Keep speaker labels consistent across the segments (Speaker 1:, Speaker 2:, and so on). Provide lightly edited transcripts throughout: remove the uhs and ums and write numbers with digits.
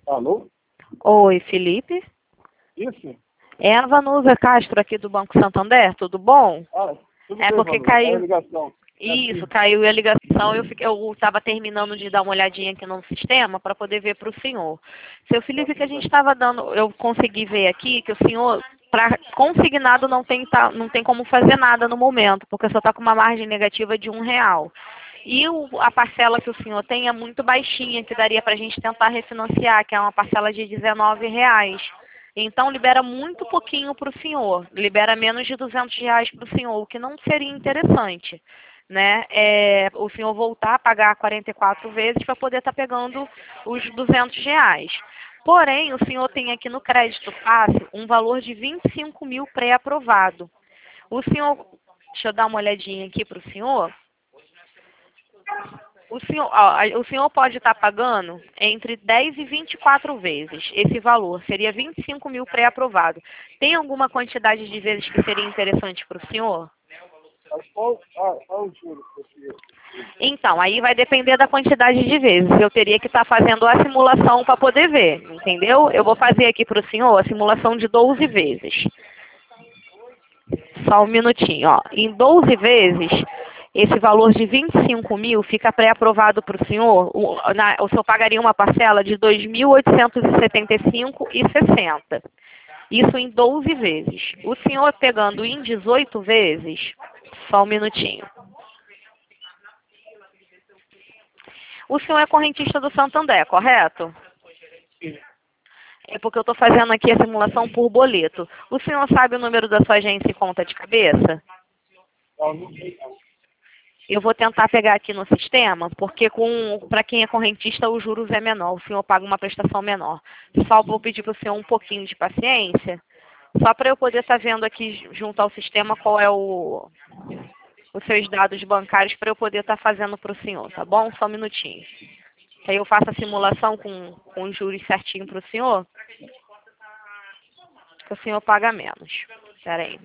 Speaker 1: Alô?
Speaker 2: Oi, Felipe.
Speaker 1: Isso?
Speaker 2: É a Vanusa Castro aqui do Banco Santander, tudo bom?
Speaker 1: Ah, tudo
Speaker 2: É
Speaker 1: bem,
Speaker 2: porque
Speaker 1: Vanusa.
Speaker 2: caiu.
Speaker 1: A ligação.
Speaker 2: Isso, caiu a ligação. Eu estava terminando de dar uma olhadinha aqui no sistema para poder ver para o senhor. Seu Felipe, que a gente estava dando, eu consegui ver aqui que o senhor, para consignado, não tem como fazer nada no momento, porque só está com uma margem negativa de R$ 1. E a parcela que o senhor tem é muito baixinha, que daria para a gente tentar refinanciar, que é uma parcela de R$ 19. Então, libera muito pouquinho para o senhor, libera menos de R$ 200 para o senhor, o que não seria interessante, né? O senhor voltar a pagar 44 vezes para poder estar pegando os R$ 200. Porém, o senhor tem aqui no crédito fácil um valor de 25 mil pré-aprovado. O senhor, deixa eu dar uma olhadinha aqui para o senhor. O senhor pode estar pagando entre 10 e 24 vezes esse valor. Seria 25 mil pré-aprovado. Tem alguma quantidade de vezes que seria interessante para o senhor?
Speaker 1: Mas qual o juro?
Speaker 2: Então, aí vai depender da quantidade de vezes. Eu teria que estar fazendo a simulação para poder ver, entendeu? Eu vou fazer aqui para o senhor a simulação de 12 vezes. Só um minutinho, ó. Em 12 vezes, esse valor de 25 mil fica pré-aprovado para o senhor. O senhor pagaria uma parcela de R$ 2.875,60. Isso em 12 vezes. O senhor pegando em 18 vezes, só um minutinho. O senhor é correntista do Santander, correto?
Speaker 1: Sim.
Speaker 2: É porque eu estou fazendo aqui a simulação por boleto. O senhor sabe o número da sua agência e conta de cabeça?
Speaker 1: Não sei não.
Speaker 2: Eu vou tentar pegar aqui no sistema, porque para quem é correntista os juros é menor, o senhor paga uma prestação menor. Só vou pedir para o senhor um pouquinho de paciência, só para eu poder estar vendo aqui junto ao sistema qual é os seus dados bancários para eu poder estar fazendo para o senhor, tá bom? Só um minutinho. Que aí eu faço a simulação com os juros certinho para o senhor, que o senhor paga menos. Espera aí.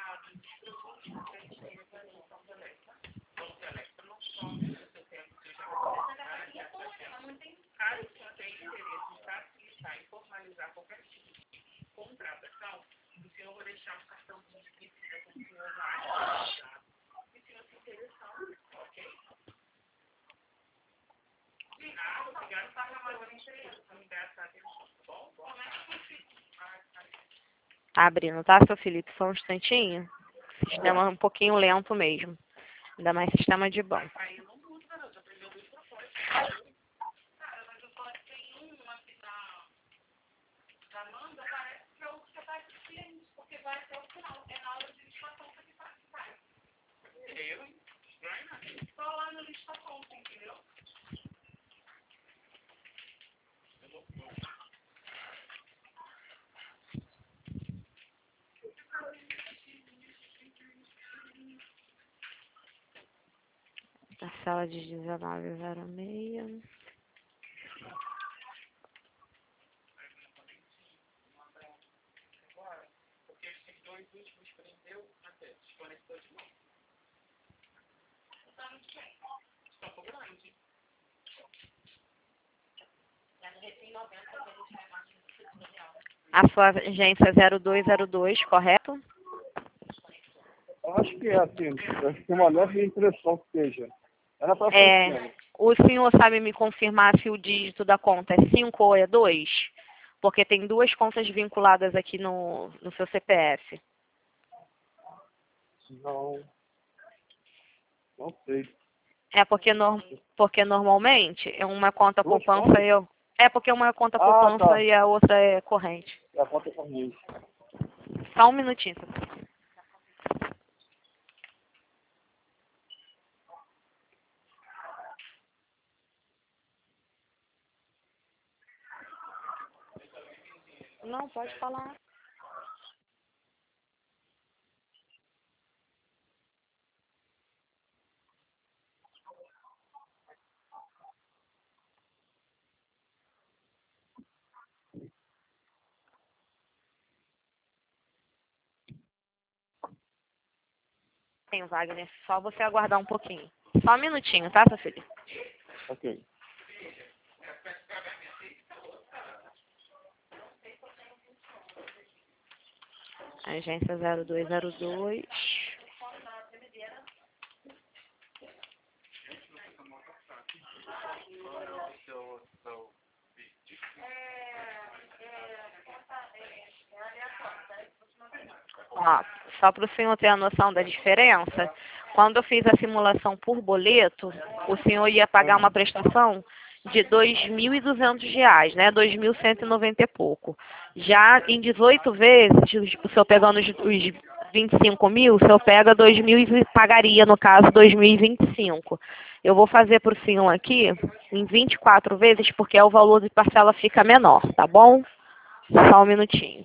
Speaker 2: Tá abrindo, tá, seu Felipe? Só um instantinho. Sistema um pouquinho lento mesmo. Ainda mais sistema de banco. Parcela de 19,06. A sua agência é 0202, correto?
Speaker 1: Eu acho que é assim. Eu acho que uma leve impressão que seja. Era para ser.
Speaker 2: O senhor sabe me confirmar se o dígito da conta é 5 ou é 2? Porque tem duas contas vinculadas aqui no seu CPF.
Speaker 1: Não sei.
Speaker 2: É porque normalmente é uma conta
Speaker 1: Duas
Speaker 2: poupança
Speaker 1: contas?
Speaker 2: porque uma conta
Speaker 1: Ah,
Speaker 2: poupança
Speaker 1: tá.
Speaker 2: e a outra é corrente.
Speaker 1: É a conta corrente.
Speaker 2: Só um minutinho. Não, pode falar. Tem, Wagner. Só você aguardar um pouquinho. Só um minutinho, tá, seu filho?
Speaker 1: Ok.
Speaker 2: Agência 0202. Ó, só para o senhor ter a noção da diferença, quando eu fiz a simulação por boleto, o senhor ia pagar uma prestação de R$ 2.200, né? 2.190 e pouco. Já em 18 vezes, o senhor pegando os 25 mil, o senhor pega 2.000 e pagaria, no caso, 2.025. Eu vou fazer para o senhor aqui em 24 vezes, porque o valor de parcela fica menor, tá bom? Só um minutinho.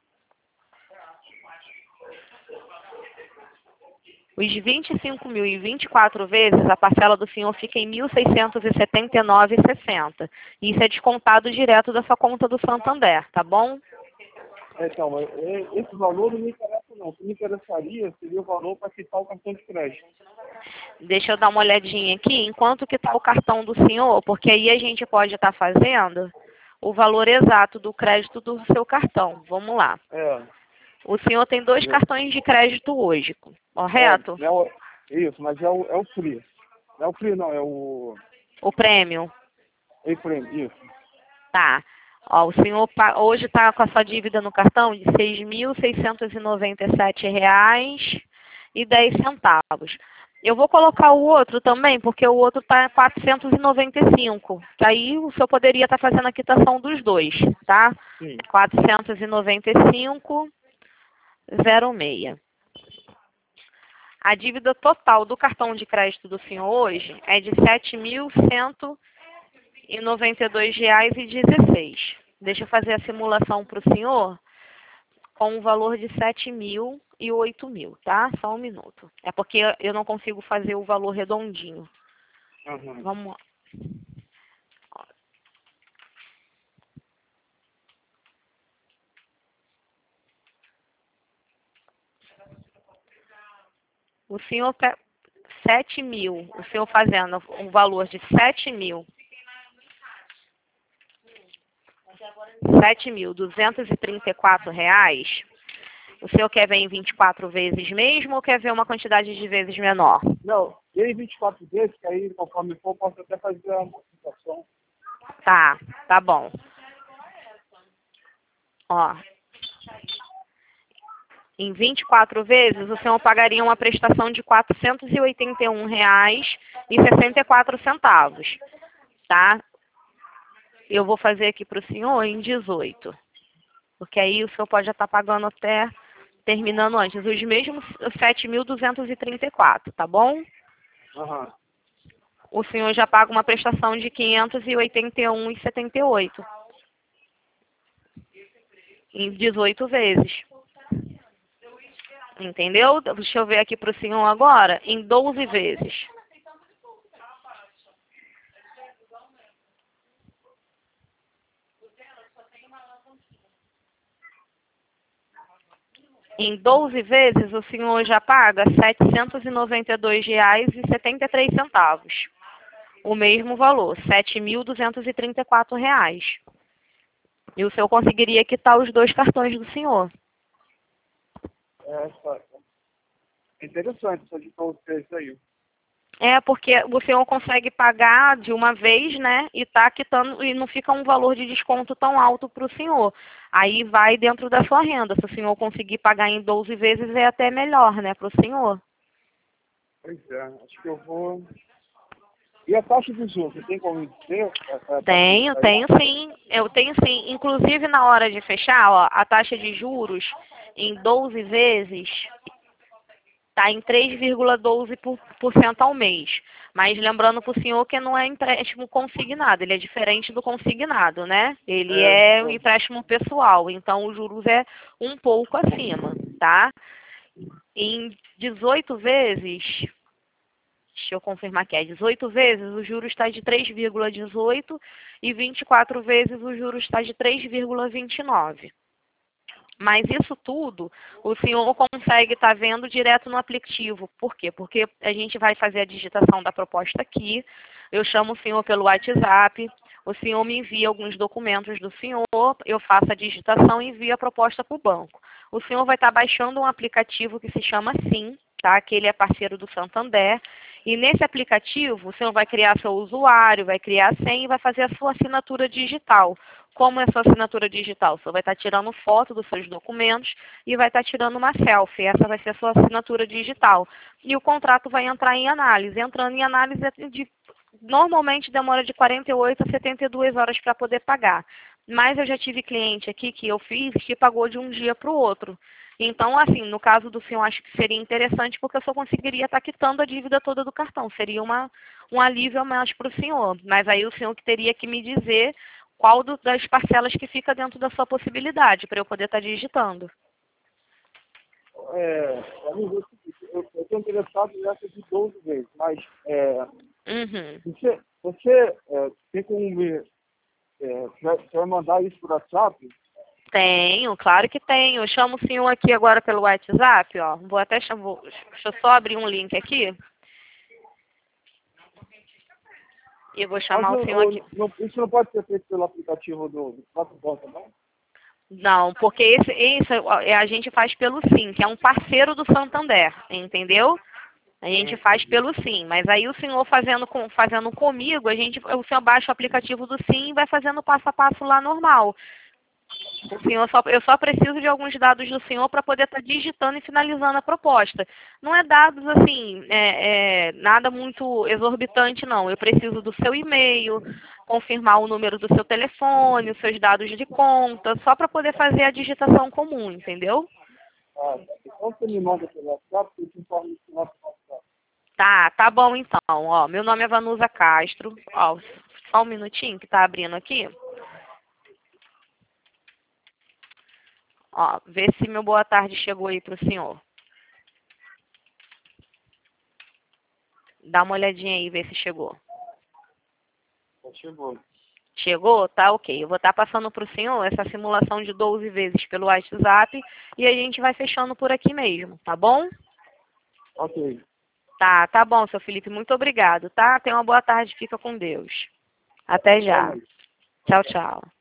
Speaker 2: Os 25 mil e 24 vezes, a parcela do senhor fica em R$ 1.679,60. Isso é descontado direto da sua conta do Santander, tá bom?
Speaker 1: Então, esse valor não me interessa não. O que me interessaria seria o valor para quitar o cartão de crédito.
Speaker 2: Deixa eu dar uma olhadinha aqui, enquanto que está o cartão do senhor, porque aí a gente pode estar fazendo o valor exato do crédito do seu cartão. Vamos lá. O senhor tem 2 cartões de crédito hoje, correto?
Speaker 1: Isso, mas é o Free. Não é o Free, não, é o...
Speaker 2: O Premium.
Speaker 1: É o Premium, isso.
Speaker 2: Tá. Ó, o senhor hoje está com a sua dívida no cartão de R$ 6.697,10. Eu vou colocar o outro também, porque o outro está R$ 495. Que aí o senhor poderia estar fazendo a quitação dos dois, tá?
Speaker 1: Sim.
Speaker 2: 495,06. A dívida total do cartão de crédito do senhor hoje é de R$ 7.192,16. Deixa eu fazer a simulação para o senhor com um valor de 7.000 e 8.000, tá? Só um minuto. É porque eu não consigo fazer o valor redondinho.
Speaker 1: Uhum.
Speaker 2: Vamos lá. O senhor 7.000, o senhor fazendo um valor de 7.234 reais, o senhor quer ver em 24 vezes mesmo ou quer ver uma quantidade de vezes menor?
Speaker 1: Não, e em 24 vezes, que aí, conforme for, posso até fazer a modificação.
Speaker 2: Tá bom. Ó, em 24 vezes, o senhor pagaria uma prestação de R$ 481,64, tá? Eu vou fazer aqui para o senhor em 18, porque aí o senhor pode já estar pagando até terminando antes, os mesmos 7.234, tá bom?
Speaker 1: Uhum.
Speaker 2: O senhor já paga uma prestação de R$ 581,78 em 18 vezes. Entendeu? Deixa eu ver aqui para o senhor agora, em 12 vezes. Em 12 vezes, o senhor já paga R$ 792,73. O mesmo valor, R$ 7.234. E o senhor conseguiria quitar os 2 cartões do senhor.
Speaker 1: É interessante essa de vocês aí.
Speaker 2: É, porque o senhor consegue pagar de uma vez, né? E tá quitando, e não fica um valor de desconto tão alto para o senhor. Aí vai dentro da sua renda. Se o senhor conseguir pagar em 12 vezes, é até melhor, né, para o senhor.
Speaker 1: Pois é, acho que eu vou... E a taxa de juros, você tem como dizer?
Speaker 2: Tenho sim. Eu tenho sim. Inclusive, na hora de fechar, ó, a taxa de juros em 12 vezes está em 3,12% ao mês. Mas lembrando para o senhor que não é empréstimo consignado, ele é diferente do consignado, né? Ele é um empréstimo pessoal, então os juros é um pouco acima, tá? Em 18 vezes, deixa eu confirmar que é 18 vezes, o juros está de 3,18 e 24 vezes o juros está de 3,29. Mas isso tudo o senhor consegue estar vendo direto no aplicativo. Por quê? Porque a gente vai fazer a digitação da proposta aqui, Eu chamo o senhor pelo WhatsApp, o senhor me envia alguns documentos do senhor, eu faço a digitação e envio a proposta para o banco. O senhor vai estar baixando um aplicativo que se chama Sim, tá? Que ele é parceiro do Santander. E nesse aplicativo, o senhor vai criar seu usuário, vai criar a senha e vai fazer a sua assinatura digital. Como é a sua assinatura digital? O senhor vai estar tirando foto dos seus documentos e vai estar tirando uma selfie. Essa vai ser a sua assinatura digital. E o contrato vai entrar em análise. Entrando em análise, normalmente demora de 48 a 72 horas para poder pagar. Mas eu já tive cliente aqui que eu fiz que pagou de um dia para o outro. Então, assim, no caso do senhor, acho que seria interessante porque eu só conseguiria estar quitando a dívida toda do cartão. Seria um alívio a mais para o senhor. Mas aí o senhor que teria que me dizer qual das parcelas que fica dentro da sua possibilidade, para eu poder estar digitando.
Speaker 1: Vamos ver o seguinte, eu estou interessado nessa de 12 vezes, mas
Speaker 2: Uhum.
Speaker 1: você tem como você vai mandar isso por WhatsApp?
Speaker 2: Tenho, claro que tenho. Eu chamo o senhor aqui agora pelo WhatsApp, ó. Vou até deixa eu só abrir um link aqui. E eu vou
Speaker 1: Mas
Speaker 2: chamar o senhor aqui.
Speaker 1: isso não pode ser feito pelo aplicativo do próprio banco, não?
Speaker 2: Não, porque esse a gente faz pelo Sim, que é um parceiro do Santander, entendeu? A gente faz pelo Sim, mas aí o senhor fazendo comigo, o senhor baixa o aplicativo do Sim e vai fazendo passo a passo lá normal. Eu só preciso de alguns dados do senhor para poder estar digitando e finalizando a proposta. Não é dados assim, nada muito exorbitante, não. Eu preciso do seu e-mail, confirmar o número do seu telefone, os seus dados de conta, só para poder fazer a digitação comum, entendeu?
Speaker 1: Então você me manda pelo WhatsApp, eu te informo isso no nosso WhatsApp.
Speaker 2: Tá bom então. Ó, meu nome é Vanusa Castro. Ó, só um minutinho que tá abrindo aqui. Ó, vê se meu boa tarde chegou aí pro senhor. Dá uma olhadinha aí, vê se chegou.
Speaker 1: Já chegou.
Speaker 2: Chegou? Tá ok. Eu vou estar passando para o senhor essa simulação de 12 vezes pelo WhatsApp e a gente vai fechando por aqui mesmo, tá bom?
Speaker 1: Ok.
Speaker 2: Tá bom, seu Felipe. Muito obrigado, tá? Tenha uma boa tarde. Fica com Deus. Até já.
Speaker 1: Igualmente.
Speaker 2: Tchau, tchau.